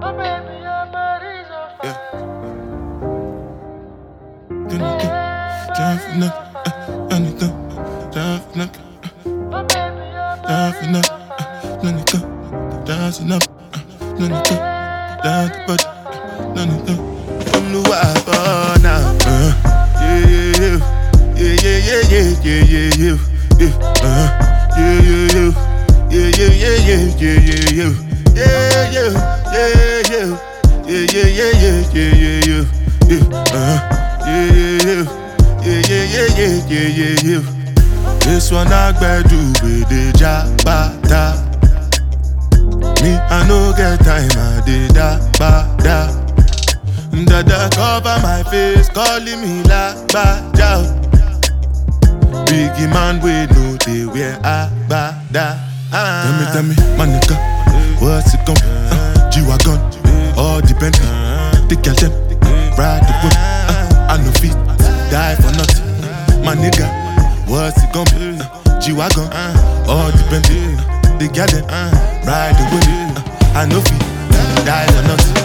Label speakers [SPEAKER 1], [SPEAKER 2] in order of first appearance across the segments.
[SPEAKER 1] This one I better do with the jabata. Me, I no get time, I did da. Dada cover my face, calling me la bada. Biggie man, we know they wear abada. Tell me, my nigga, what's it gon' be? G-Wagon, all the Bentley, the girl them, ride the whip. I no fit, die for nothing. My nigga, what's it gon' be? G-Wagon, all the Bentley, the girl them, ride the whip. I no fit, die for nothing.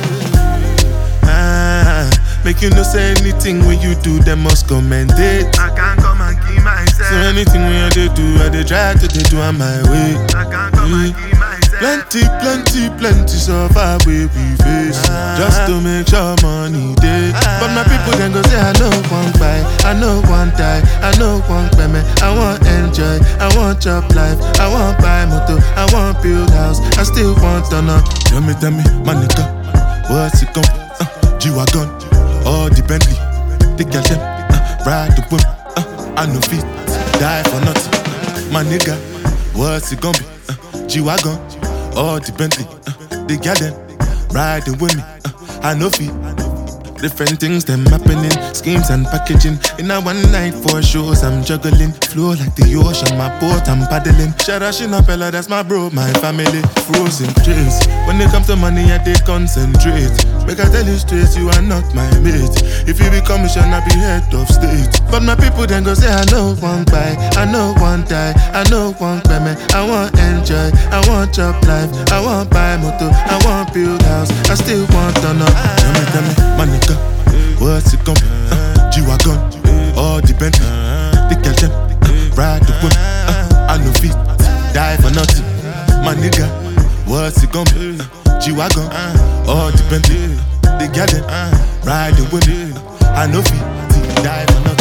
[SPEAKER 1] Make you no say anything when you do, them must commend it.
[SPEAKER 2] I can't come and keep myself.
[SPEAKER 1] So anything when I do, I dey try to do on my way.
[SPEAKER 2] I can't come and keep myself.
[SPEAKER 1] Plenty so far we face. Just to make sure money day. But my people then go say I know one buy, I know one die, I know one payment. I want enjoy, I want chop life, I want buy motor, I want build house, I still want to know. Tell me, my nigga, what's it gon' be? G-Wagon, all the Bentley, the girl them, ride the whip. I no fit, die for nothing. My nigga, what's it gon' be? G-Wagon, all the Bentley, the girl them, ride the with me. I no fit. Different things them happening, schemes and packaging. In a one night for shows I'm juggling. Flow like the ocean, my boat I'm paddling. Sharashina Pella, that's my bro, my family. Frozen trace. When it comes to money, I they concentrate. Make I tell you straight, you are not my mate. If you be commissioner, I be head of state. But my people then go say I know one buy, I know one die, I know one payment. I want enjoy, I want chop life, I want buy motor, I want build house, I still want to know. Tell me, my nigga, what's it gon' be? G-Wagon, all the Bentley, the girl them, ride the whip. I no fit, die for nothing. My nigga, what's it gon' be? G-Wagon, all the Bentley, the girl them, ride the whip. I no fit, die for nothing.